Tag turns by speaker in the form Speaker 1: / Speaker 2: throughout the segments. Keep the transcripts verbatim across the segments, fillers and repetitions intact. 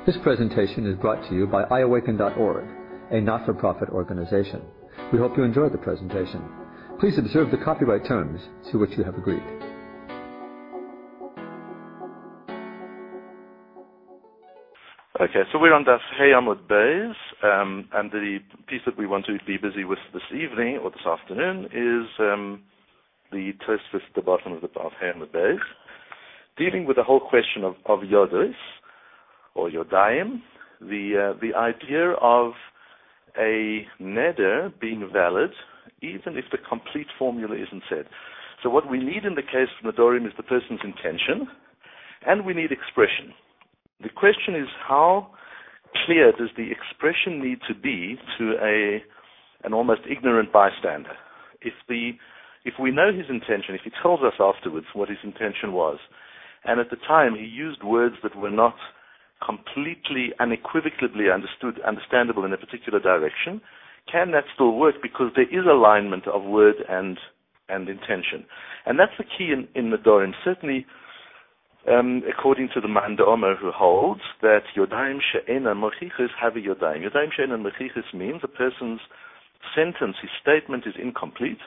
Speaker 1: This presentation is brought to you by i awaken dot org, a not-for-profit organization. We hope you enjoy the presentation. Please observe the copyright terms to which you have agreed.
Speaker 2: Okay, so we're on Daf Hey Amud Beis, um, and the piece that we want to be busy with this evening or this afternoon is um, the Tosfos at the bottom of the Daf Hey Amud Beis, dealing with the whole question of, of Yodos, or Yodayim, the uh, the idea of a neder being valid even if the complete formula isn't said. So what we need in the case of Nedorim is the person's intention, and we need expression. The question is, how clear does the expression need to be to a an almost ignorant bystander? If the if we know his intention, if he tells us afterwards what his intention was, and at the time he used words that were not completely unequivocally understood, understandable in a particular direction, can that still work? Because there is alignment of word and and intention, and that's the key in in Nedorim. Certainly. Um, according to the Manda Omer, who holds that Yodayim she'enan mechichos have a Yodayim. Yodayim she'enan mechichos means a person's sentence, his statement is incomplete,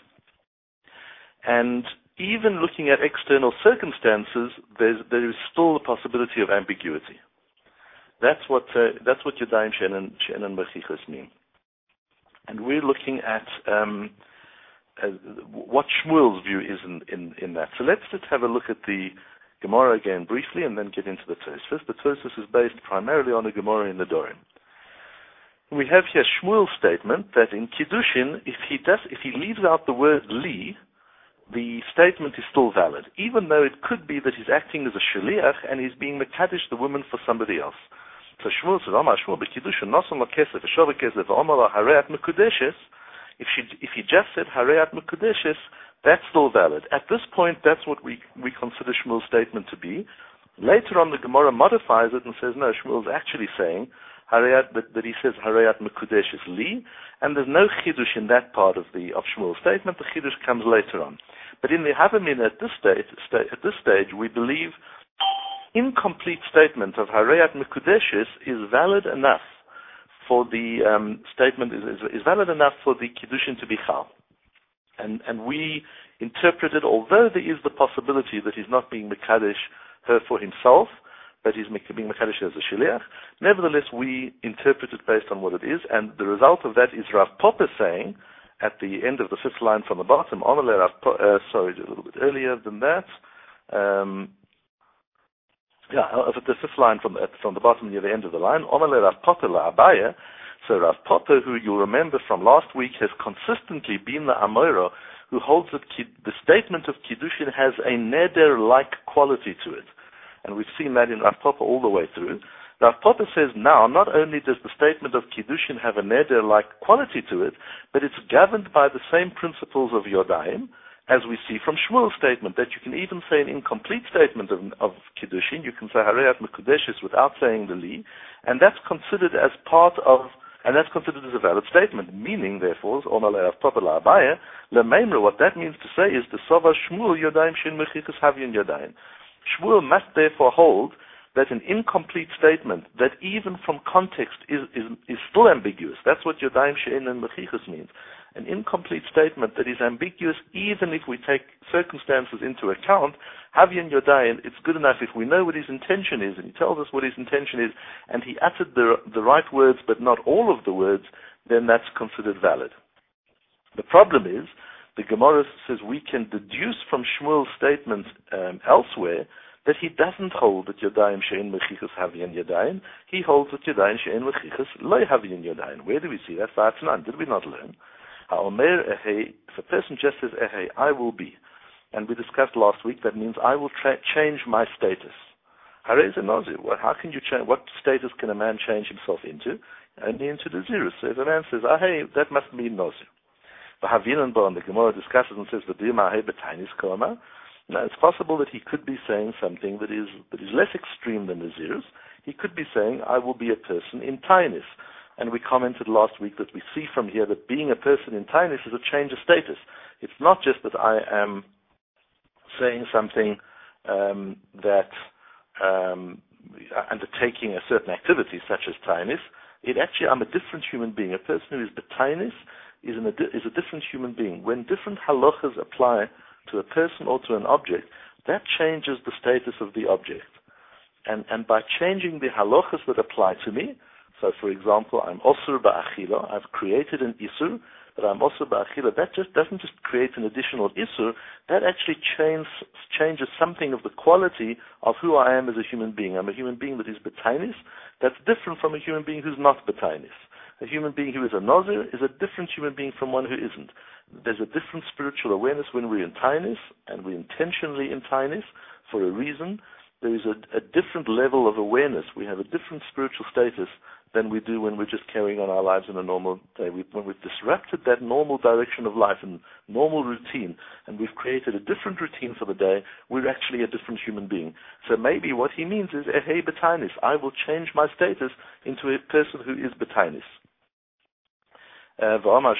Speaker 2: and even looking at external circumstances, there's, there is still the possibility of ambiguity. That's what uh, that's what Yodayim she'enan she'enan mechichos mean. And we're looking at um, uh, what Shmuel's view is in, in, in that. So let's just have a look at the Gemara again briefly, and then get into the Tosfos. The Tosfos is based primarily on a Gemara in Nedorim. We have here Shmuel's statement that in Kiddushin, if he does, if he leaves out the word li, the statement is still valid, even though it could be that he's acting as a shaliach and he's being mekadesh the woman for somebody else. So Shmuel says, "Amar Shmuel beKiddushin nasan lakesef v'shova kesef v'amar hareat mekudeshes." If she, if he just said hareat mekudeshes, that's still valid. At this point, that's what we, we consider Shmuel's statement to be. Later on, the Gemara modifies it and says, no, Shmuel's actually saying Harayat, that, that he says Harayat Mekudesh is Li, and there's no Chidush in that part of the of Shmuel's statement. The Chidush comes later on. But in the Havamin at this stage, at this stage, we believe incomplete statement of Harayat Mekudesh is valid enough for the um, statement is, is, is valid enough for the Kiddushin to be Chal. And, and we interpret it, although there is the possibility that he's not being Mekadesh her for himself, but he's being Mekadesh as a Shiliach, nevertheless we interpret it based on what it is, and the result of that is Rav Popper saying, at the end of the fifth line from the bottom, Rav po- uh, sorry, a little bit earlier than that, um, yeah, at the fifth line from, from the bottom near the end of the line, Omale Rav Popper la Abaya. So Rav Popper, who you'll remember from last week, has consistently been the Amora who holds that the statement of Kiddushin has a neder-like quality to it. And we've seen that in Rav Popper all the way through. Rav Popper says now, not only does the statement of Kiddushin have a neder-like quality to it, but it's governed by the same principles of Yodayim, as we see from Shmuel's statement, that you can even say an incomplete statement of, of Kiddushin, you can say Harayat Mekudeshes without saying the Li, and that's considered as part of And that's considered as a valid statement, meaning, therefore, what that means to say is the Sova Shmuel Yodayim Shein Mechichos Havyin Yodayim. Shmuel must therefore hold that an incomplete statement that even from context is, is, is still ambiguous. That's what Yodayim Shein Mechichos means. An incomplete statement that is ambiguous even if we take circumstances into account, Havyin Yodayim, it's good enough if we know what his intention is, and he tells us what his intention is, and he uttered the, the right words but not all of the words, then that's considered valid. The problem is, the Gemara says we can deduce from Shmuel's statement um, elsewhere that he doesn't hold that Yodayim Shein Mechichos Havyin Yodayim, he holds that Yodayim Shein Mechichos Lo Havyin Yodayim. Where do we see that? V'atnan. Did we not learn? Ha'omer ehei, if a person just says ehei, I will be, and we discussed last week, that means I will tra- change my status. Harei ze nozu. How can you change? What status can a man change himself into? Only into the zero. So if a man says ahei, that must mean nozu. V'havinan bo, and the Gemara discusses and says v'diyma ahei b'tainis koma. Now it's possible that he could be saying something that is that is less extreme than the zeros. He could be saying, I will be a person in tainis. And we commented last week that we see from here that being a person in tainis is a change of status. It's not just that I am saying something um, that um, undertaking a certain activity such as tainis, it actually, I'm a different human being. A person who is betainis is, an, is a different human being. When different halachas apply to a person or to an object, that changes the status of the object. And, and by changing the halachas that apply to me, so for example, I'm osur ba'achila, I've created an isur, but I'm osur ba'achila, that just doesn't just create an additional isur, that actually change, changes something of the quality of who I am as a human being. I'm a human being that is betainis, that's different from a human being who's not betainis. A human being who is a nazir is a different human being from one who isn't. There's a different spiritual awareness when we're in tainis, and we're intentionally in tainis for a reason. There is a, a different level of awareness. We have a different spiritual status than we do when we're just carrying on our lives in a normal day. We, when we've disrupted that normal direction of life and normal routine, and we've created a different routine for the day, we're actually a different human being. So maybe what he means is, Ehei betainis, I will change my status into a person who is betainis. And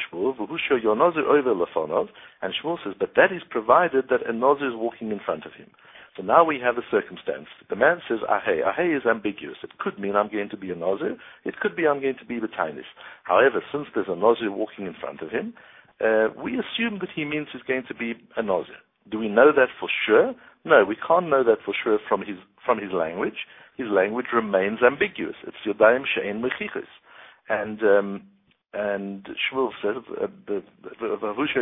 Speaker 2: Shmuel says, but that is provided that a nazir is walking in front of him. So now we have a circumstance. The man says, ahei. Ahei is ambiguous. It could mean I'm going to be a nazir. It could be I'm going to be betainis. However, since there's a nazir walking in front of him, uh, we assume that he means he's going to be a nazir. Do we know that for sure? No, we can't know that for sure from his from his language. His language remains ambiguous. It's yodayim she'en mechichos. And... Um, And Shmuel says, uh, the, the,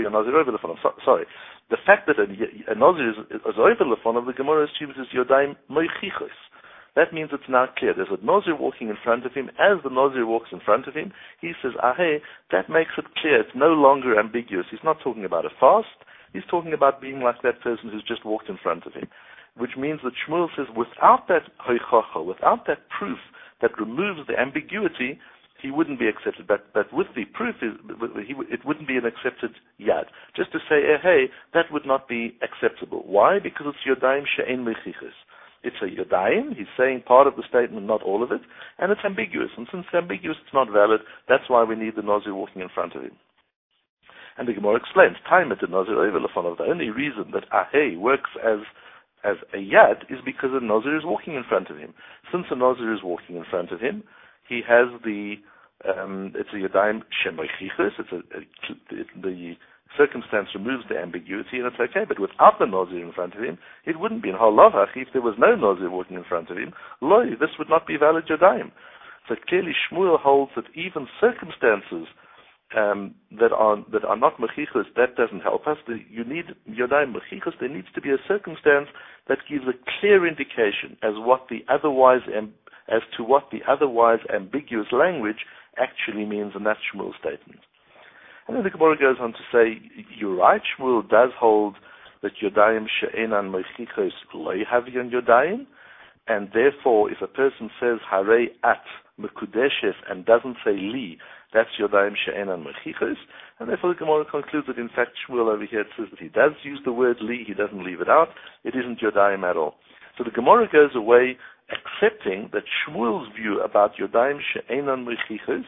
Speaker 2: the, sorry, the fact that a, a nazir is, is over lefon of the Gemara assumes is yodayim moichichos. That means it's now clear. There's a nazir walking in front of him. As the nazir walks in front of him, he says, ahei, that makes it clear. It's no longer ambiguous. He's not talking about a fast. He's talking about being like that person who's just walked in front of him. Which means that Shmuel says, without that hoichacha, without that proof that removes the ambiguity, he wouldn't be accepted, but, but with the proof, is, he, it wouldn't be an accepted yad. Just to say, eh, hey, that would not be acceptable. Why? Because it's yodayim she'en mechichos. It's a yodayim, he's saying part of the statement, not all of it, and it's ambiguous. And since it's ambiguous, it's not valid. That's why we need the nazir walking in front of him. And the Gemara explains, time at the nazir over lefonav. The only reason that ahei works as as a yad is because a nazir is walking in front of him. Since a nazir is walking in front of him, he has the, um, it's a yodayim shemoichichos, it's a, a, it, the circumstance removes the ambiguity, and it's okay, but without the nazir in front of him, it wouldn't be in halavach. If there was no nazir walking in front of him, loy, this would not be valid yodayim. So clearly Shmuel holds that even circumstances um, that are that are not mechichos, that doesn't help us. The, you need yodayim mechichos, there needs to be a circumstance that gives a clear indication as what the otherwise amb- as to what the otherwise ambiguous language actually means, and that's Shmuel's statement. And then the Gemara goes on to say, you're right, Shmuel does hold that yodayim she'enan mechichos lo yahavion yodayim, and therefore if a person says harei at mekudeshes and doesn't say li, that's yodayim she'enan mechichos, and therefore the Gemara concludes that in fact Shmuel over here says that he does use the word li, he doesn't leave it out, it isn't yodayim at all. So the Gemara goes away accepting that Shmuel's view about yodayim she'enan mechichos,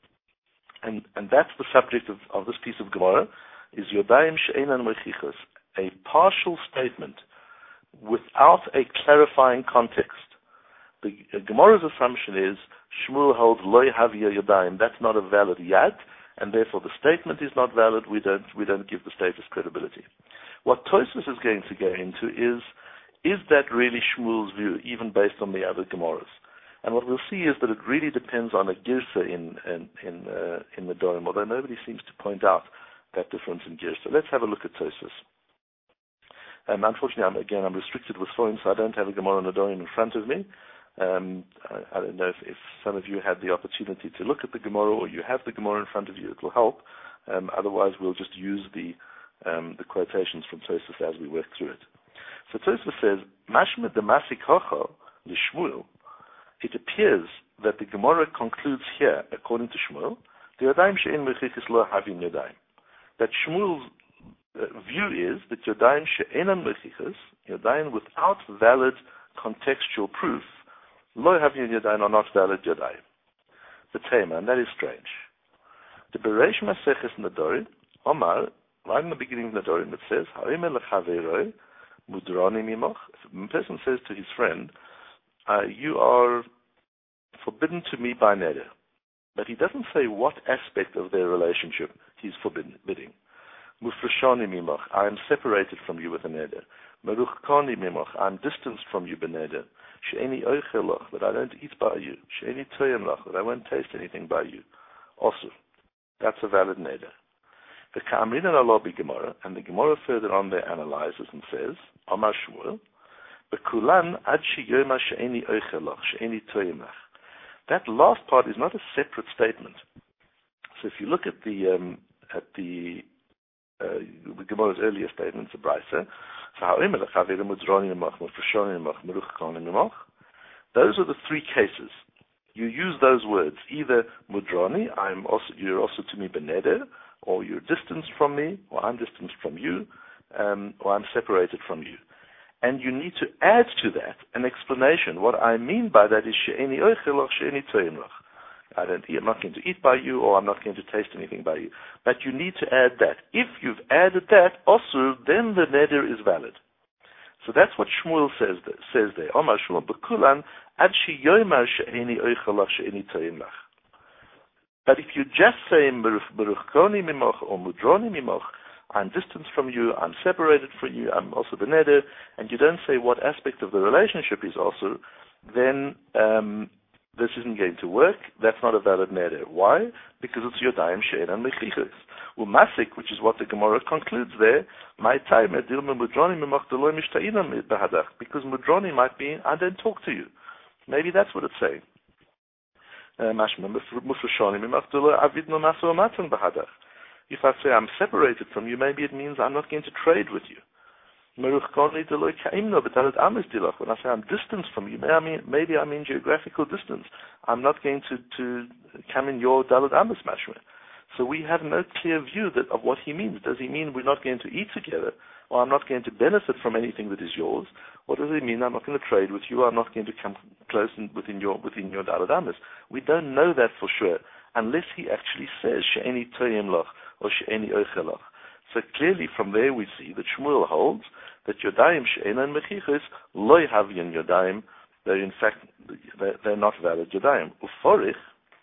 Speaker 2: and, and that's the subject of, of this piece of Gemara, is yodayim she'enan mechichos, a partial statement without a clarifying context. The uh, Gemara's assumption is Shmuel holds lo yahavia yodayim, that's not a valid yad, and therefore the statement is not valid, we don't, we don't give the status credibility. What Tosfos is going to go into is Is that really Shmuel's view, even based on the other Gemaras? And what we'll see is that it really depends on a girsa in in in, uh, in the Dorim, although nobody seems to point out that difference in girsa. Let's have a look at Tosfos. Um, unfortunately, I'm, again, I'm restricted with phone, so I don't have a Gemara in the Dorim in front of me. Um, I, I don't know if, if some of you had the opportunity to look at the Gemara, or you have the Gemara in front of you, it will help. Um, otherwise, we'll just use the um, the quotations from Tosfos as we work through it. So Tosfos says, Mashma demasik hocha l'Shmuel. It appears that the Gemara concludes here, according to Shmuel, the yodayim she'en mechichos lo havin yodayim. That Shmuel's uh, view is that yodayim she'enan mechichos, yodayim without valid contextual proof, lo havin yodayim are not valid yodayim. The tema, and that is strange. The Bereish Maseches Nedorim, Omar, right in the beginning of Nedorim, it says, Ha'imel lechaveroi, Mudrani mimoch. If a person says to his friend, uh, you are forbidden to me by neder. But he doesn't say what aspect of their relationship he's forbidding. Mufreshani mimach, I am separated from you with a neder. Meruchkani mimach, I am distanced from you beneder. She'eni oichelach, that I don't eat by you. She'eni toyemlach, that I won't taste anything by you. Also, that's a valid neder. The Ka'amrin and Allah Gemara, and the Gemara further on there analyzes and says, Amar Shmuel, Bekulan ad sheyoma she'eni oichelach, she'eni toyemlach. That last part is not a separate statement. So if you look at the um, at the uh, the Gemara's earlier statements, the Brisa, those are the three cases. You use those words, either mudrani, I'm also you're also to me beneder, or you're distanced from me, or I'm distanced from you, um, or I'm separated from you. And you need to add to that an explanation. What I mean by that is she'eni oichelach, she'eni toyemlach. I don't, I'm not going to eat by you, or I'm not going to taste anything by you. But you need to add that. If you've added that, also, then the neder is valid. So that's what Shmuel says there. Says there. Omar Shmuel, bekulan ad sheyomar she'eni oichelach, she'eni toyemlach. But if you just say meruchkoni mimoch or mudroni mimoch, I'm distanced from you, I'm separated from you, I'm also beneder, and you don't say what aspect of the relationship is also, then um, this isn't going to work. That's not a valid neder. Why? Because it's yodayim she'en and mechichos. Umasik, which is what the Gemara concludes there, my time edilma mudroni mimoch deloi mishta'inam behadach, because mudroni might be, I don't talk to you. Maybe that's what it's saying. Mashma mufreshani mimoch deloi avidno maso amatan behadach. If I say I'm separated from you, maybe it means I'm not going to trade with you. When I say I'm distanced from you, maybe I mean, maybe I mean geographical distance. I'm not going to, to come in your Daled Amos mashma. So we have no clear view that, of what he means. Does he mean we're not going to eat together, or I'm not going to benefit from anything that is yours? Or does he mean I'm not going to trade with you, or I'm not going to come close in, within your within your Daled Amos? We don't know that for sure, unless he actually says she'eni toyemlach or she'eni oichelach. So clearly from there we see that Shmuel holds that yodayim she'enan mechichos loy havyan yodayim. They're in fact they're, they're not valid yodayim. Uforich,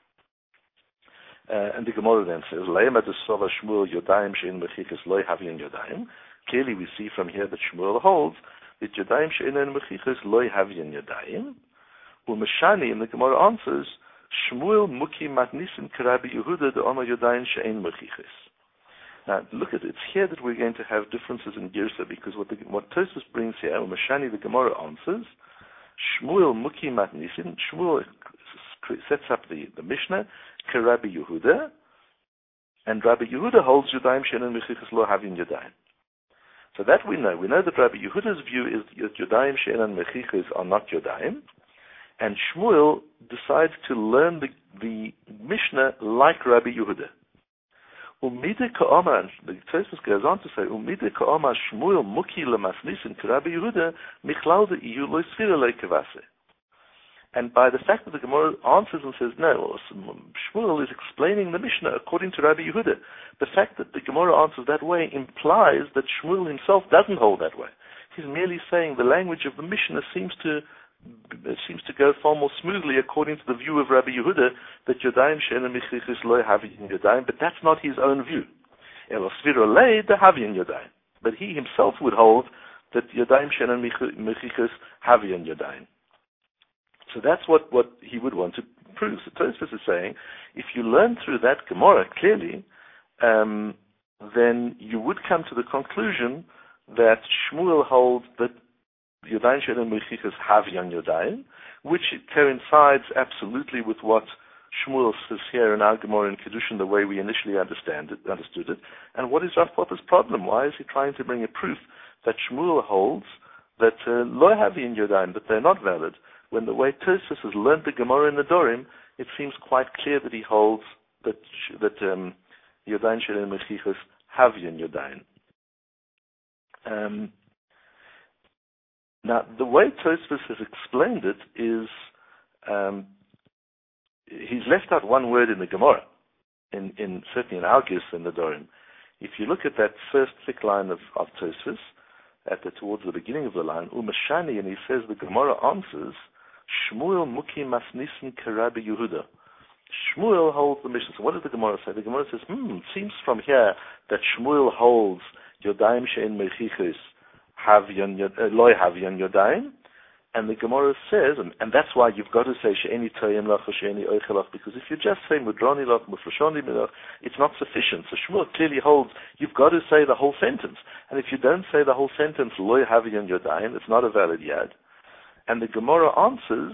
Speaker 2: uh, and the Gemara then says le'ema desova Shmuel yodayim she'en mechichos loy havyan yodayim. Clearly we see from here that Shmuel holds that yodayim she'enan mechichos loy havyan yodayim. Umeshani, and the Gemara answers Shmuel muki matnisim k'Rabbi Yehuda de Omer yodayim she'en mechichos. Now, look at it. It's here that we're going to have differences in Girsa, because what, the, what Tosfos brings here, Mashani the Gemara answers, Shmuel Muki Matnisin, Shmuel sets up the, the Mishnah, Ke Rabbi Yehuda, and Rabbi Yehuda holds Yodayim She'enan Mechichos Lo Havin Yodayim. So that we know. We know that Rabbi Yehuda's view is that Yodayim She'enan Mechichos are not Yodayim, and Shmuel decides to learn the, the Mishnah like Rabbi Yehuda. Umide ka'ama, the Tosfos goes on to say, Umide ka'ama Shmuel muki lemasnisin k'Rabbi Yehuda michlaude iyu lo sfira lekevase. And by the fact that the Gemara answers and says, no, Shmuel is explaining the Mishnah according to Rabbi Yehuda. The fact that the Gemara answers that way implies that Shmuel himself doesn't hold that way. He's merely saying the language of the Mishnah seems to It seems to go far more smoothly according to the view of Rabbi Yehuda that Yodayim she'enan mechichos lo havin Yodayim, but that's not his own view. Elo svira lei de havin Yodayim, but he himself would hold that Yodayim she'enan mechichos havin Yodayim. So that's what, what he would want to prove. So Tosfos is saying, if you learn through that Gemara clearly, um, then you would come to the conclusion that Shmuel holds that Yodayim she'enan mechichos havyan Yodayim, which coincides absolutely with what Shmuel says here in our Gemara in Kedushin, the way we initially understand it, understood it. And what is Rav Papa's problem? Why is he trying to bring a proof that Shmuel holds that uh, lo havyan Yodayim, that they're not valid, when the way Tosfos has learned the Gemara in the Dorim, it seems quite clear that he holds that that um, Yodayim she'enan mechichos havyan Yodayim. Um, Now, the way Tosfos has explained it is um, he's left out one word in the Gemara, in, in certainly in our Gis in the Dorim. If you look at that first thick line of, of Tosfos, at the, towards the beginning of the line, Umashani, and he says the Gemara answers, Shmuel muki masnisin kerabi Yehuda. Shmuel holds the Mishnah. So what does the Gemara say? The Gemara says, hmm, it seems from here that Shmuel holds Yodayim she'en mechichos havyan loy havyan Yodayim. And the Gemara says, and, and that's why you've got to say she'eni toyim lach or she'eni oichelach, because if you just say mudrani lach, mufrashoni milach, it's not sufficient. So Shmuel clearly holds you've got to say the whole sentence. And if you don't say the whole sentence, loy havyan Yodayim, it's not a valid yad. And the Gemara answers,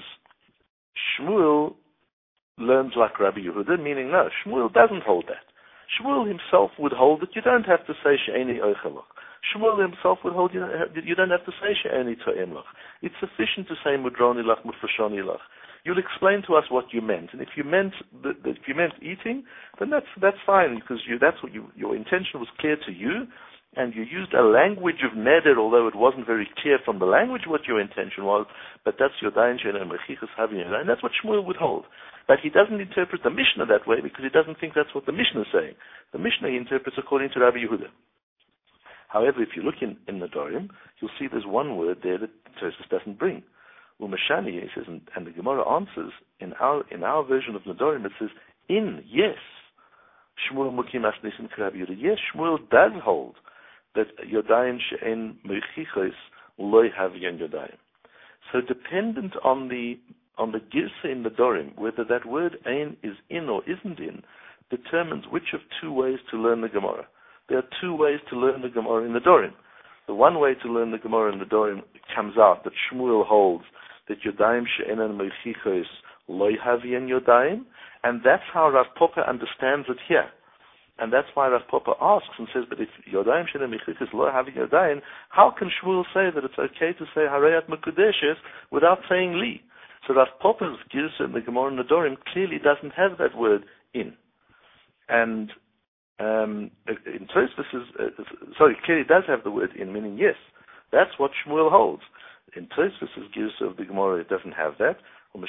Speaker 2: Shmuel learns like Rabbi Yehuda, meaning no, Shmuel doesn't hold that. Shmuel himself would hold that you don't have to say she'eni oichelach. Shmuel himself would hold you, you don't have to say she'eni to'em lach. It's sufficient to say mudrani lach, mufrashoni lach. You'll explain to us what you meant, and if you meant the, the, if you meant eating, then that's that's fine, because you, that's what you, your intention was clear to you, and you used a language of neder, although it wasn't very clear from the language what your intention was. But that's Yodayim she'en mechichos havyan Yodayim, and that's what Shmuel would hold. But he doesn't interpret the Mishnah that way because he doesn't think that's what the Mishnah is saying. The Mishnah he interprets according to Rabbi Yehuda. However, if you look in, in Nedarim, you'll see there's one word there that Tosfos doesn't bring. Umashani, he says, and, and the Gemara answers, in our in our version of Nedarim, it says, in, yes, Shmuel mukim asnisin k'Rabbi Yehuda. Yes, Shmuel does hold that Yodayim she'en mechichos loy havyan Yodayim. So dependent on the on the girsa in Nedarim, whether that word ein is in or isn't in, determines which of two ways to learn the Gemara. There are two ways to learn the Gemara in Nedarim. The one way to learn the Gemara in Nedarim comes out that Shmuel holds that Yodayim she'enan mechichos loy havyan Yodayim, and that's how Rav Papa understands it here. And that's why Rav Papa asks and says, but if Yodayim she'enan mechichos loy havyan Yodayim, how can Shmuel say that it's okay to say Harayat Mekudeshes without saying li? So Rav Papa's girsa in the Gemara in Nedarim clearly doesn't have that word in. And um, in Tosfos, uh, sorry, clearly does have the word in, meaning yes. That's what Shmuel holds. In Tosfos' girsa of the Gemara, it doesn't have that. In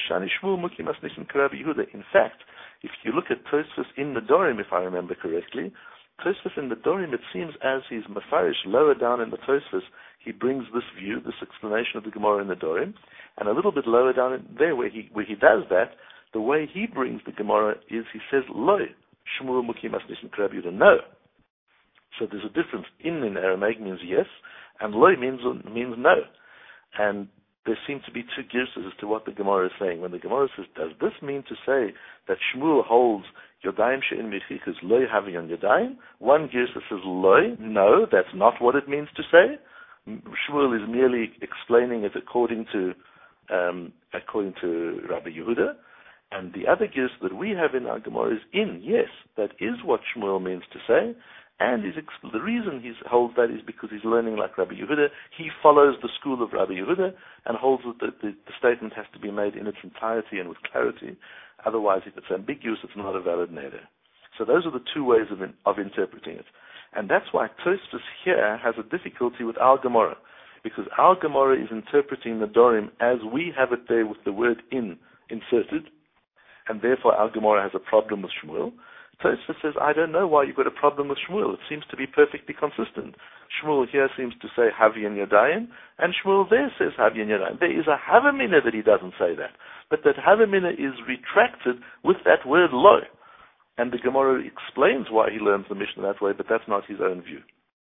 Speaker 2: fact, if you look at Tosfos in Nedarim, if I remember correctly, Tosfos in Nedarim, it seems as he's mafarish lower down in the Tosfos, he brings this view, this explanation of the Gemara in Nedarim, and a little bit lower down in there where he where he does that, the way he brings the Gemara is he says loy Shmuel mukim asnisin k'Rabbi Yehuda. No. So there's a difference. In in Aramaic means yes, and loy means means no. And there seem to be two girsas as to what the Gemara is saying. When the Gemara says, does this mean to say that Shmuel holds Yodayim she'en mechichos loy havyan Yodayim? One girsa says loy. No, that's not what it means to say. Shmuel is merely explaining it according to um, according to Rabbi Yehuda. And the other girsa that we have in our Gemara is in. Yes, that is what Shmuel means to say. And he's exp- the reason he holds that is because he's learning like Rabbi Yehuda. He follows the school of Rabbi Yehuda and holds that the, the, the statement has to be made in its entirety and with clarity. Otherwise, if it's ambiguous, it's not a valid neder. So those are the two ways of, in, of interpreting it. And that's why Tosfos here has a difficulty with our Gemara, because our Gemara is interpreting the Nedarim as we have it there with the word in inserted, and therefore our Gemara has a problem with Shmuel. Tosfos says, I don't know why you've got a problem with Shmuel. It seems to be perfectly consistent. Shmuel here seems to say Havyan Yadayim, and Shmuel there says Havyan Yadayim. There is a Havamina that he doesn't say that, but that Havamina is retracted with that word lo. And the Gemara explains why he learns the Mishnah that way, but that's not his own view.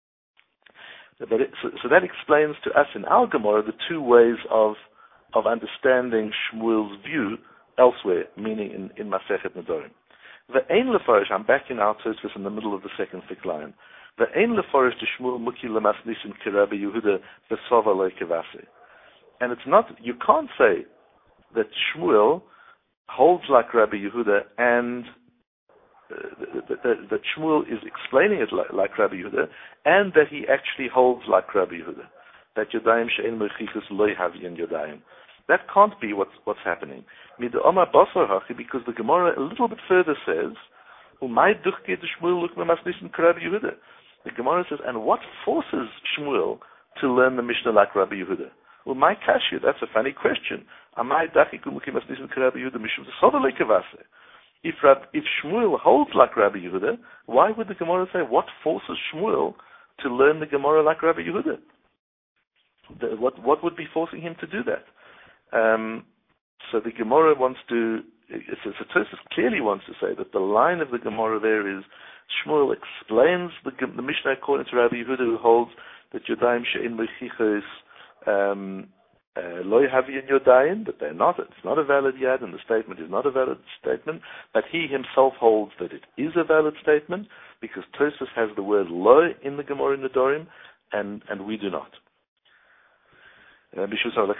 Speaker 2: But it, so, so that explains to us in our Gemara the two ways of of understanding Shmuel's view elsewhere, meaning in, in Masechet Nedarim. The Ein Lefarish, I'm back in our Tosfos in the middle of the second thick line. The Ein Lefarish to Shmuel Muki Lemasnisim K'Rabbi Yehuda V'Sova Loikevase. And it's not, you can't say that Shmuel holds like Rabbi Yehuda and uh, that, that, that Shmuel is explaining it like, like Rabbi Yehuda, and that he actually holds like Rabbi Yehuda. That Yodayim She'en Mechichos Loi Havyan Yodayim. That can't be what's, what's happening. Because the Gemara a little bit further says, the Gemara says, and what forces Shmuel to learn the Mishnah like Rabbi Yehuda? Well, my kashu, that's a funny question. If, if Shmuel holds like Rabbi Yehuda, why would the Gemara say, what forces Shmuel to learn the Gemara like Rabbi Yehuda? The, what, what would be forcing him to do that? Um, So the Gemara wants to, so Tosfos clearly wants to say that the line of the Gemara there is, Shmuel explains the, the Mishnah according to Rabbi Yehuda, who holds that Yodayim she'en mechichos um, uh, lo yahavi in Yodayim, that they're not, it's not a valid yad, and the statement is not a valid statement, but he himself holds that it is a valid statement, because Tosfos has the word lo in the Gemara in Nedarim, and, and we do not. Clearly,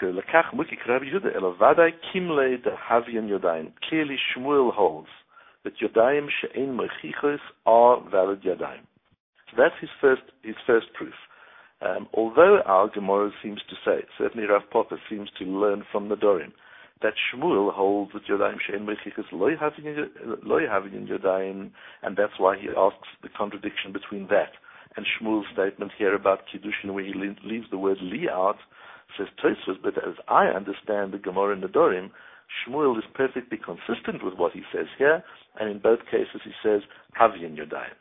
Speaker 2: Shmuel holds that Yodayim she'en mechichos are valid Yodayim. So that's his first his first proof. Um, although our Gemara seems to say, certainly Rav Papa seems to learn from Nedarim, that Shmuel holds that Yodayim she'en mechichos lo yahavin in Yodayim, and that's why he asks the contradiction between that and Shmuel's statement here about Kiddushin, where he leaves the word li out. Says Tosfos, but as I understand the Gemara in Nedarim, Shmuel is perfectly consistent with what he says here, and in both cases he says Havyin Yodayim.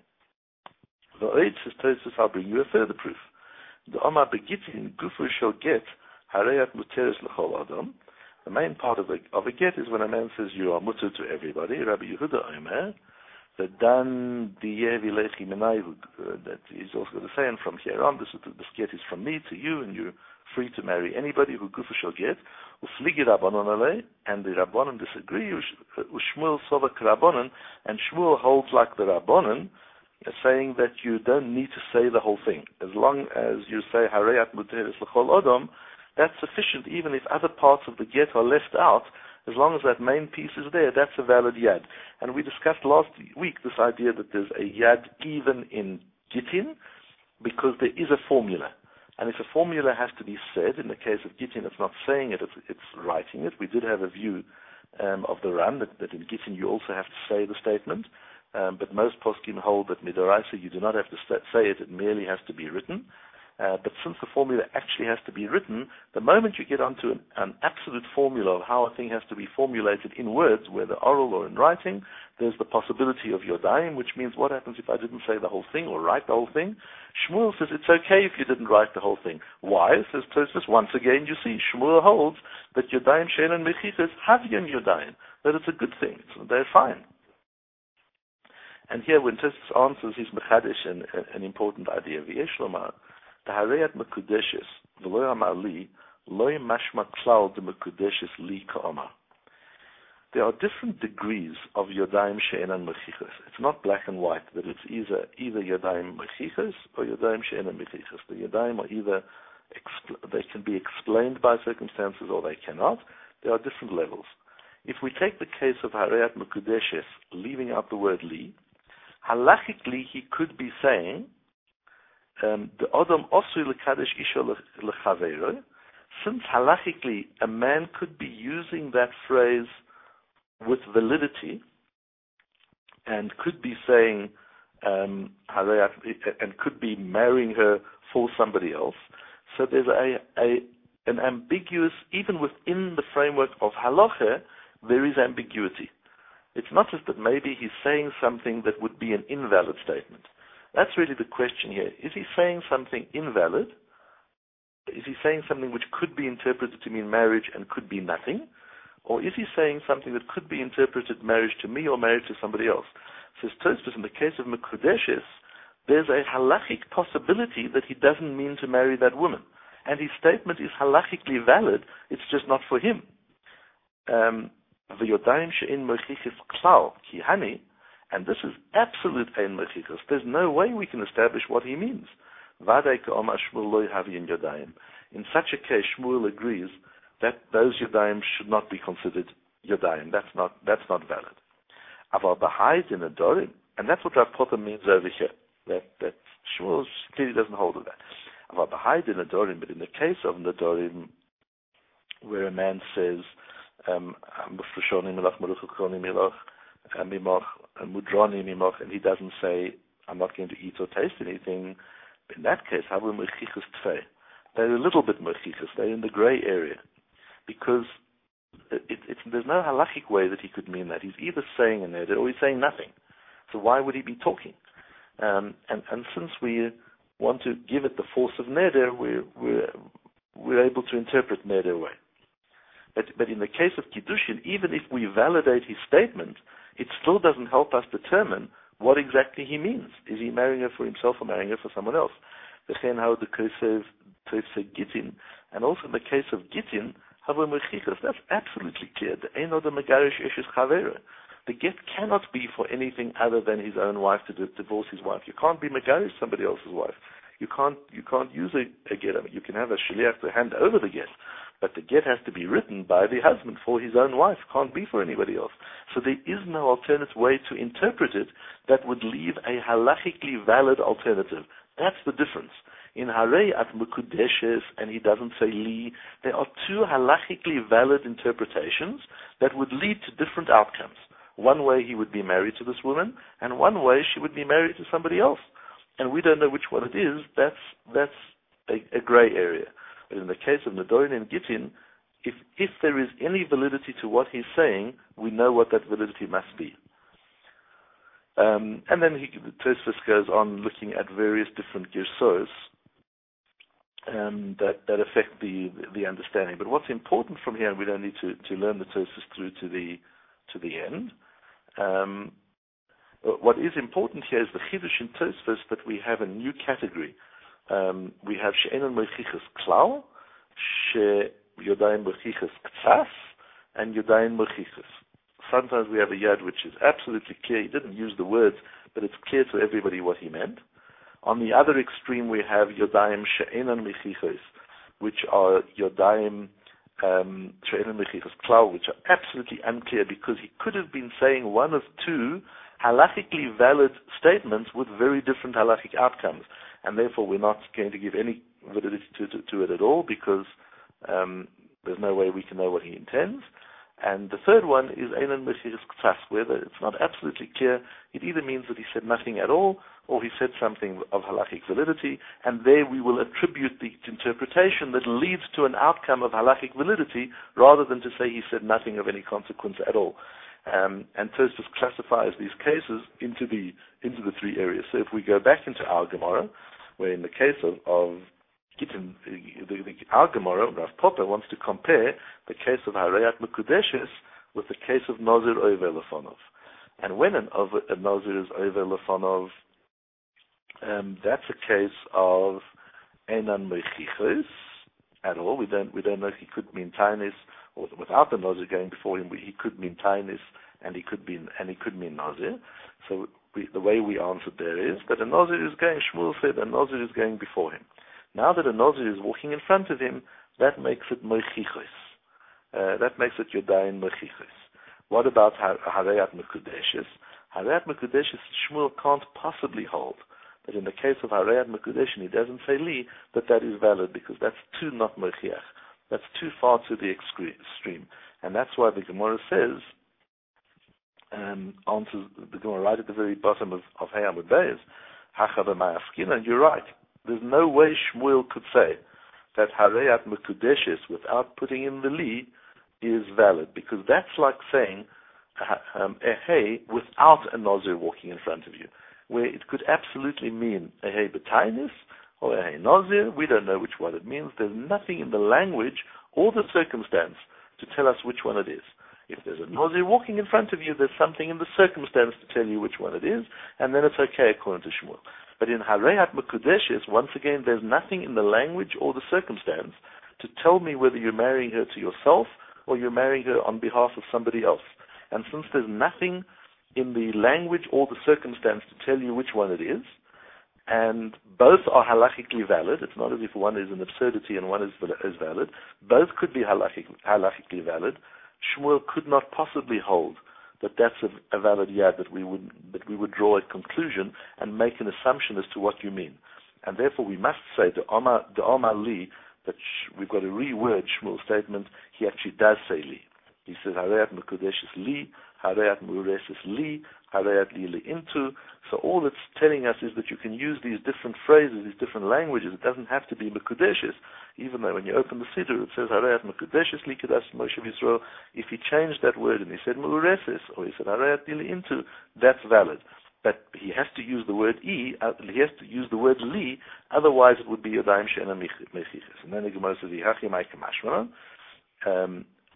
Speaker 2: V'oid, says Tosfos, I'll bring you a further proof. The Omar Begitin Gufu shall get Harayat Muteres L'chol Adam. The main part of a, of a get is when a man says you are mutter to everybody. Rabbi Yehuda Omer, that dan diye vilechi menai, that he's also going to say, and from here on, this, this get is from me to you, and you're free to marry anybody who Gufu shall get. Ufligi Rabbanon alei, and the Rabbanon disagree. Ushmuel sovak Rabbanon, and Shmuel holds like the Rabbanon, saying that you don't need to say the whole thing. As long as you say Harayat Muteres L'chol Adam, that's sufficient. Even if other parts of the get are left out, as long as that main piece is there, that's a valid yad. And we discussed last week this idea that there's a yad even in Gittin, because there is a formula. And if a formula has to be said, in the case of Gittin, it's not saying it, it's, it's writing it. We did have a view um, of the Ran, that, that in Gittin you also have to say the statement. Um, but most poskim hold that midoraisa you do not have to say it, it merely has to be written. Uh, but since the formula actually has to be written, the moment you get onto an, an absolute formula of how a thing has to be formulated in words, whether oral or in writing, there's the possibility of Yodayim, which means what happens if I didn't say the whole thing or write the whole thing? Shmuel says it's okay if you didn't write the whole thing. Why? Says Tosfos, once again, you see, Shmuel holds that Yodayim she'en and mechichos have yon Yodayim, that it's a good thing, it's, they're fine. And here, when Tosfos answers, he's mechadish an, an important idea. V'yesh lomar, the harayat mekudeshes, v'lo amar li, lo mashma klal de mekudeshes li ka'amar. There are different degrees of Yodayim she'en and mechichos. It's not black and white, that it's either either Yodayim mechichos or Yodayim she'en and mechichos. The Yodayim are either, expl- they can be explained by circumstances or they cannot. There are different levels. If we take the case of harayat mekudeshes, leaving out the word li, halachically he could be saying, um, the Adam osui lekadesh isha lechaveiro, since halachically a man could be using that phrase with validity, and could be saying, um, and could be marrying her for somebody else. So there's a, a an ambiguous, even within the framework of halacha, there is ambiguity. It's not just that maybe he's saying something that would be an invalid statement. That's really the question here. Is he saying something invalid? Is he saying something which could be interpreted to mean marriage and could be nothing? Or is he saying something that could be interpreted marriage to me or marriage to somebody else? Says Tosfos, in the case of Mekudeshes, there's a halachic possibility that he doesn't mean to marry that woman. And his statement is halachically valid, it's just not for him. Um, V'yodayim she'en mechichos klal ki hani, and this is absolute ein mechichos. There's no way we can establish what he means. Vadei ka'omar Shmuel lo yahavi yodayim. In such a case, Shmuel agrees that those Yodayim should not be considered Yodayim. That's not that's not valid. Aval b'hayz in Nedarim, and that's what Rav Potter means over here. That that Shmuel clearly doesn't hold of that. Aval b'hayz in Nedarim, but in the case of Nedarim, where a man says, um, and he doesn't say, I'm not going to eat or taste anything, in that case, they're a little bit mechichos, they're in the gray area. Because it, it, it's, there's no halachic way that he could mean that. He's either saying a neder or he's saying nothing. So why would he be talking? Um, and, and since we want to give it the force of neder, we're, we're, we're able to interpret neder away. But, but in the case of Kiddushin, even if we validate his statement, it still doesn't help us determine what exactly he means. Is he marrying her for himself or marrying her for someone else? And also in the case of Gittin, that's absolutely clear. The get cannot be for anything other than his own wife to divorce his wife. You can't be megarish somebody else's wife. You can't you can't use a, a get. I mean, you can have a shliach to hand over the get, but the get has to be written by the husband for his own wife. Can't be for anybody else. So there is no alternate way to interpret it that would leave a halachically valid alternative. That's the difference. In Harei at Mekudeshes, and he doesn't say Li, there are two halachically valid interpretations that would lead to different outcomes. One way he would be married to this woman, and one way she would be married to somebody else. And we don't know which one it is. That's that's a, a gray area. But in the case of Nedorin and Gittin, if if there is any validity to what he's saying, we know what that validity must be. Um, and then he, Tosfos goes on looking at various different girsos um, that that affect the the understanding. But what's important from here, and we don't need to, to learn the Tosfos through to the to the end. Um, what is important here is the Chidush in Tosfos that we have a new category. Um, we have she'enon mochichas klal, she'yodayin mochichas ktsas, and yodayin mochichas. Sometimes we have a yad which is absolutely clear. He didn't use the words, but it's clear to everybody what he meant. On the other extreme, we have yodayim she'enon mochichas, which are yodayim um, she'enon mochichas klal, which are absolutely unclear because he could have been saying one of two halachically valid statements with very different halachic outcomes. And therefore, we're not going to give any validity to, to, to it at all because um, there's no way we can know what he intends. And the third one is Einan Mechiris Ktsas, where it's not absolutely clear. It either means that he said nothing at all, or he said something of halachic validity, and there we will attribute the interpretation that leads to an outcome of halachic validity, rather than to say he said nothing of any consequence at all. Um, and Tosfos classifies these cases into the into the three areas. So if we go back into our Gemara, where in the case of, of Gittin, the, the, our Gemara, Rav Popper wants to compare the case of Hareyat Mekudeshes with the case of Nazir Over Lefonov. And when an over, a Nazir is Over Lefonov, um, that's a case of Einan Mechichos at all. We don't we don't know if he could mean Tainis, or without the Nazir going before him, he could mean Tainis, and he could mean and he could mean Nazir. So we, the way we answered there is that a Nazir is going. Shmuel said a Nazir is going before him. Now that a Nazir is walking in front of him, that makes it Mechichos. Uh, that makes it Yodayin Mechichos. What about Hareyat Mekudeshes? Hareyat Mekudeshes, Shmuel can't possibly hold. But in the case of Hareyat Mekudeshes, he doesn't say Li, that that is valid because that's too not Mechiach. That's too far to the extreme. And that's why the Gemara says, um, answers the Gemara right at the very bottom of, of Hey Amud Beis, Hacha b'ma'askin, and you're right. There's no way Shmuel could say that Hareyat Mekudeshes without putting in the Li is valid, because that's like saying um, a Hey without a Nazir walking in front of you, where it could absolutely mean a Hey B'tainis or a Hey Nazir. We don't know which one it means. There's nothing in the language or the circumstance to tell us which one it is. If there's a Nazir walking in front of you, there's something in the circumstance to tell you which one it is, and then it's okay according to Shmuel. But in Hareyat Mekudeshes, once again, there's nothing in the language or the circumstance to tell me whether you're marrying her to yourself or you're marrying her on behalf of somebody else. And since there's nothing in the language or the circumstance to tell you which one it is, and both are halachically valid, it's not as if one is an absurdity and one is, is valid, both could be halachic, halachically valid, Shmuel could not possibly hold that that's a, a valid yad, that we would that we would draw a conclusion and make an assumption as to what you mean. And therefore we must say the Omar, the Omar Li, that sh- we've got to reword Shmuel's statement. He actually does say Li. He says Hareyat Mekudeshes Li, Hareyat Mureses Li, Hareyat Li Li Into. So all it's telling us is that you can use these different phrases, these different languages. It doesn't have to be Mekudeshes, even though when you open the Siddur it says Hareyat Mekudeshes Li Kedas Moshe Yisrael. If he changed that word and he said Mureses, or he said Hareyat Li Li Into, that's valid. But he has to use the word E, uh, he has to use the word Li, otherwise it would be Yodayim She'ena Mechiches. And then the Gemara says, Yihachi Ma'ike Mashmalan. Um,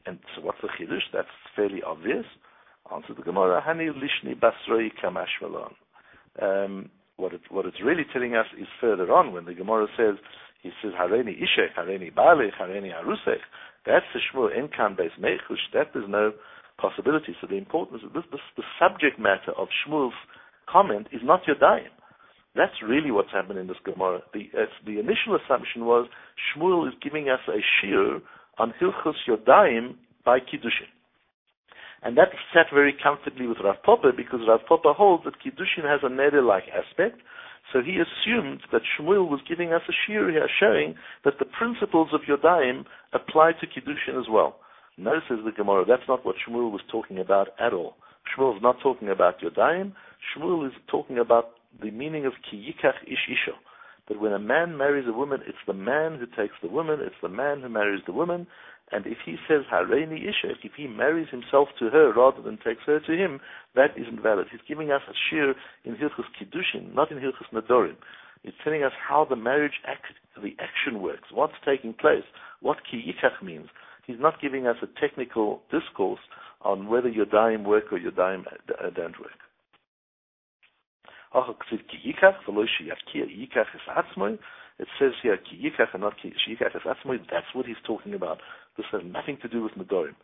Speaker 2: And so what's the Chidush? That's fairly obvious. Answer the Gemara, Hani lishni basroi kamash malon. Um, what, it, what it's really telling us is further on when the Gemara says, he says, Hareini ishech, Hareini balech, Hareini arusech. That's the Shmuel enkan beis mechush. That there's no possibility. So the importance of this, this, the subject matter of Shmuel's comment is not Yodayim. That's really what's happened in this Gemara. The, uh, the initial assumption was Shmuel is giving us a shiur on Hilchos Yodayim by Kiddushin. And that sat very comfortably with Rav Papa because Rav Papa holds that Kiddushin has a neder-like aspect. So he assumed that Shmuel was giving us a shiur here showing that the principles of Yodayim apply to Kiddushin as well. No, says the Gemara, that's not what Shmuel was talking about at all. Shmuel is not talking about Yodayim. Shmuel is talking about the meaning of Ki Yikach Ish Isha. That when a man marries a woman, it's the man who takes the woman, it's the man who marries the woman. And if he says Hareini Isha, if he marries himself to her rather than takes her to him, that isn't valid. He's giving us a shiur in Hilchos Kiddushin, not in Hilchos Nadorim. It's telling us how the marriage act, the action works, what's taking place, what Ki Yikach means. He's not giving us a technical discourse on whether Yodayim work or Yodayim don't work. It says here, Ki Yikach and not Ki Yikach es Atzmoi. That's what he's talking about. This has nothing to do with Nedorim.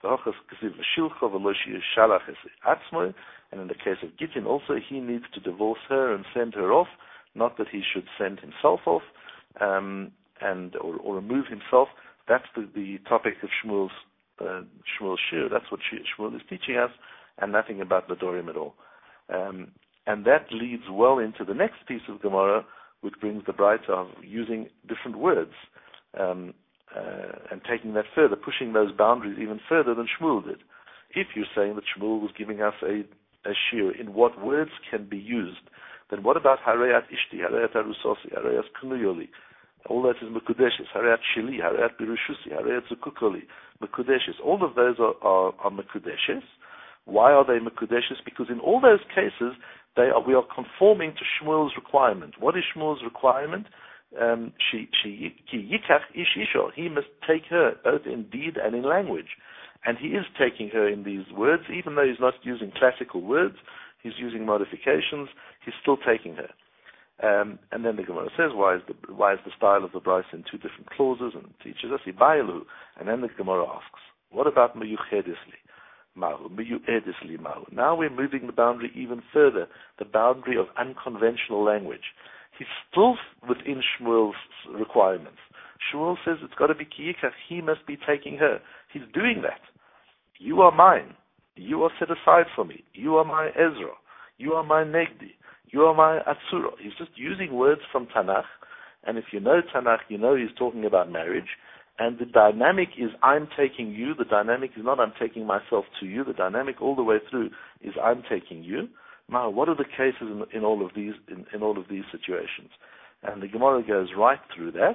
Speaker 2: And in the case of Gittin also, he needs to divorce her and send her off, not that he should send himself off um, and or, or remove himself. That's the, the topic of Shmuel's uh, Shmuel's shiur. That's what Shmuel is teaching us, and nothing about Nedorim at all. Um, and that leads well into the next piece of Gemara, which brings the Braita of using different words um, uh, and taking that further, pushing those boundaries even further than Shmuel did. If you're saying that Shmuel was giving us a, a shiur in what words can be used, then what about Hareyat Ishti, Hareyat Arusosi, Hareyat Kunuyoli? All that is Mekudeshes, Hareyat Shili, Hareyat Birushusi, Hareyat Zukukoli, Mekudeshes. All of those are, are, are Mekudeshes. Why are they Mekudeshes? Because in all those cases, they are, we are conforming to Shmuel's requirement. What is Shmuel's requirement? Um, she, she, ki yikach ish isho. He must take her, both in deed and in language. And he is taking her in these words, even though he's not using classical words, he's using modifications, he's still taking her. Um, and then the Gemara says, why is the, why is the style of the Braisa in two different clauses, and teaches us, Ibayalu. And then the Gemara asks, what about Meyuchedisli? Mahu, Meyu'edisli Mahu. Now we're moving the boundary even further, the boundary of unconventional language. He's still within Shmuel's requirements. Shmuel says it's got to be Ki Yikach, he must be taking her. He's doing that. You are mine. You are set aside for me. You are my Ezra. You are my Negdi. You are my Atzura. He's just using words from Tanakh, and if you know Tanakh, you know he's talking about marriage. And the dynamic is I'm taking you. The dynamic is not I'm taking myself to you. The dynamic all the way through is I'm taking you. Now, what are the cases in, in all of these in, in all of these situations? And the Gemara goes right through that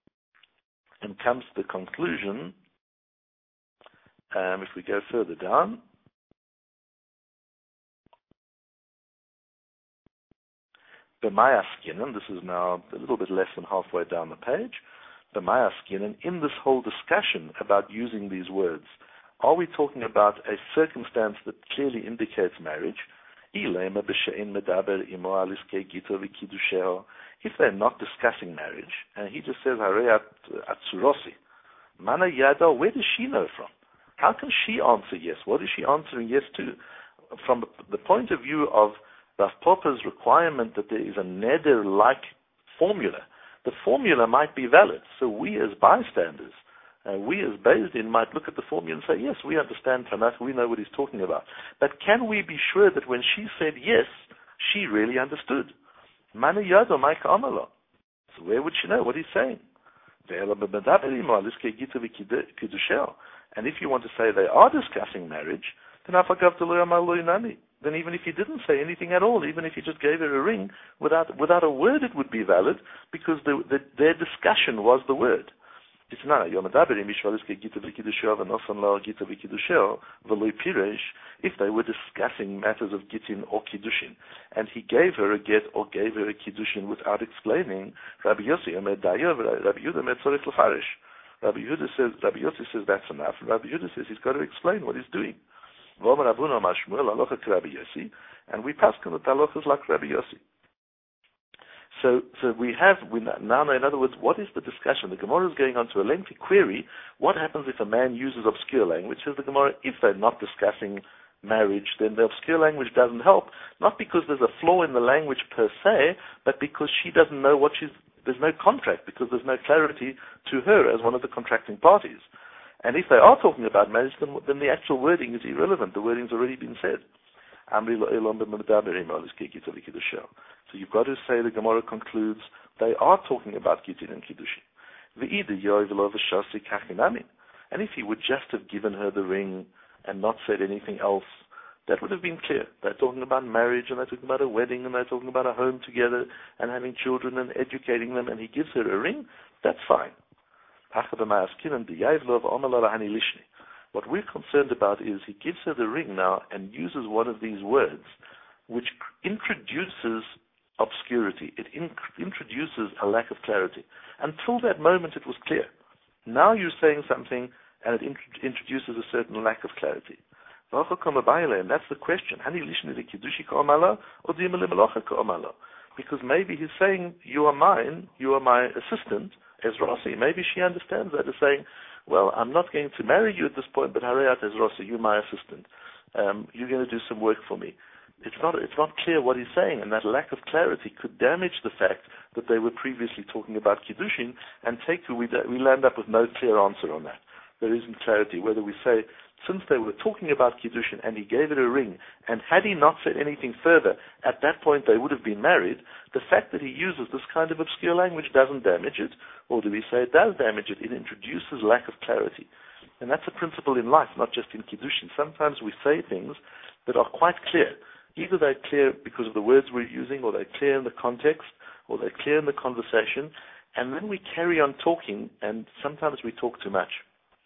Speaker 2: and comes to the conclusion. Um, if we go further down, B'mayaskinen, this is now a little bit less than halfway down the page. B'mayaskinen, in this whole discussion about using these words, are we talking about a circumstance that clearly indicates marriage? If they're not discussing marriage, and he just says, Hareyat Atsurosi, Mana Yada, where does she know from? How can she answer yes? What is she answering yes to? From the point of view of Rav Papa's requirement that there is a neder-like formula, the formula might be valid. So we as bystanders, uh, we as Beis Din might look at the formula and say, yes, we understand Tanakh, we know what he's talking about. But can we be sure that when she said yes, she really understood? Mana Yado Maika Amala. So where would she know what he's saying? And if you want to say they are discussing marriage, then then even if he didn't say anything at all, even if he just gave her a ring, without without a word it would be valid, because the, the, their discussion was the word. If they were discussing matters of Gittin or Kiddushin, and he gave her a get or gave her a Kiddushin without explaining, Rabbi Yossi Rabbi Yehuda Rabbi Yehuda says, Rabbi Yossi says that's enough. And Rabbi Yehuda says he's got to explain what he's doing. And we pass on the halachas like Rabbi Yossi. So, so we have, we now know, in other words, what is the discussion? The Gemara is going on to a lengthy query. What happens if a man uses obscure language? Says the Gemara, if they're not discussing marriage, then the obscure language doesn't help. Not because there's a flaw in the language per se, but because she doesn't know what she's, there's no contract, because there's no clarity to her as one of the contracting parties. And if they are talking about marriage, then, then the actual wording is irrelevant. The wording's already been said. So you've got to say, the Gemara concludes, they are talking about Gittin and Kiddushin. And if he would just have given her the ring and not said anything else, that would have been clear. They're talking about marriage, and they're talking about a wedding, and they're talking about a home together, and having children and educating them, and he gives her a ring, that's fine. What we're concerned about is he gives her the ring now and uses one of these words which introduces obscurity. It in- introduces a lack of clarity. Until that moment it was clear. Now you're saying something and it int- introduces a certain lack of clarity. And that's the question. Because maybe he's saying, you are mine, you are my assistant, as Rossi. Maybe she understands that as saying, well, I'm not going to marry you at this point, but Harayat as Rossi, you're my assistant. Um, you're going to do some work for me. It's not, it's not clear what he's saying, and that lack of clarity could damage the fact that they were previously talking about Kiddushin, and take we we land up with no clear answer on that. There isn't clarity whether we say, since they were talking about Kiddushin and he gave it a ring, and had he not said anything further, at that point they would have been married, the fact that he uses this kind of obscure language doesn't damage it, or do we say it does damage it? It introduces lack of clarity. And that's a principle in life, not just in Kiddushin. Sometimes we say things that are quite clear. Either they're clear because of the words we're using, or they're clear in the context, or they're clear in the conversation, and then we carry on talking, and sometimes we talk too much.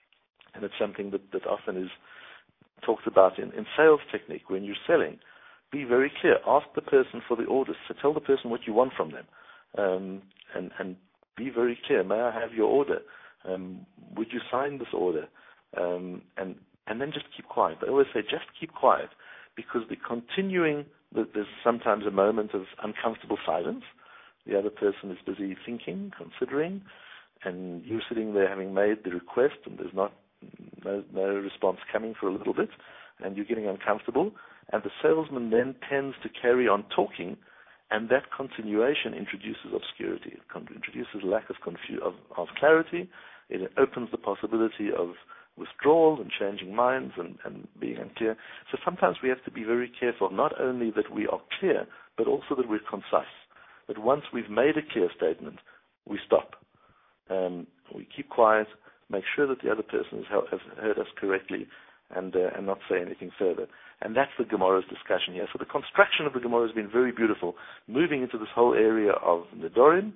Speaker 2: And it's something that, that often is talked about in, in sales technique. When you're selling, be very clear. Ask the person for the orders. So tell the person what you want from them. Um, and, and be very clear. May I have your order? Um, would you sign this order? Um, and, and then just keep quiet. I always say just keep quiet, because the continuing, there's sometimes a moment of uncomfortable silence. The other person is busy thinking, considering, and you're sitting there having made the request, and there's not No, no response coming for a little bit, and you're getting uncomfortable, and the salesman then tends to carry on talking, and that continuation introduces obscurity. It con- introduces lack of, confu- of, of clarity. It opens the possibility of withdrawal and changing minds and, and being unclear. So sometimes we have to be very careful, not only that we are clear, but also that we're concise. That once we've made a clear statement, we stop. Um, we keep quiet, make sure that the other person has heard us correctly, and uh, and not say anything further. And that's the Gemara's discussion here. So the construction of the Gemara has been very beautiful, moving into this whole area of Nedorim,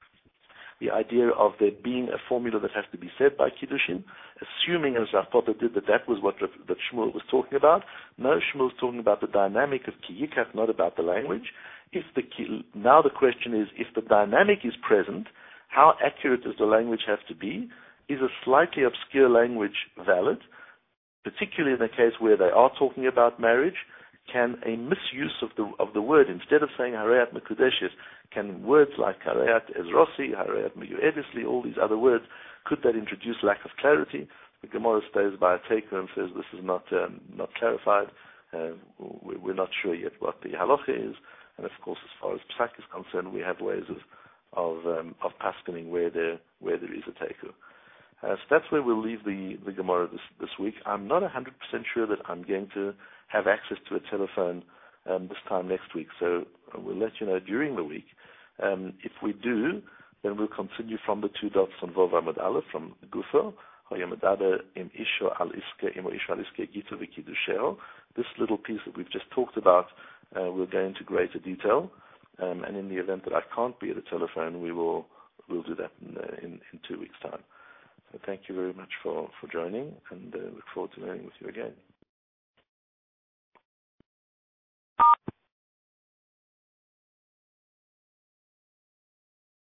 Speaker 2: the idea of there being a formula that has to be said by Kiddushin, assuming, as Rav Potter did, that that was what that Shmuel was talking about. No, Shmuel is talking about the dynamic of Ki Yikach, not about the language. If the Now the question is, if the dynamic is present, how accurate does the language have to be? Is a slightly obscure language valid, particularly in the case where they are talking about marriage? Can a misuse of the of the word, instead of saying Harayat Mekudeshes, can words like Harayat Ezrossi, Harayat Meyuedisli, all these other words, could that introduce lack of clarity? The Gemara stays by a taker and says this is not um, not clarified. Uh, we're not sure yet what the halacha is, and of course, as far as psak is concerned, we have ways of of um, of paskening where there where there is a taker. Uh, so that's where we'll leave the, the Gemara this, this week. I'm not one hundred percent sure that I'm going to have access to a telephone um, this time next week, so we'll let you know during the week. Um, if we do, then we'll continue from the two dots on Vov Amud Aleph, from Gufo, this little piece that we've just talked about, uh, we'll go into greater detail, um, and in the event that I can't be at a telephone, we will we'll do that in, uh, in, in two weeks' time. So thank you very much for, for joining, and uh, look forward to learning with you again.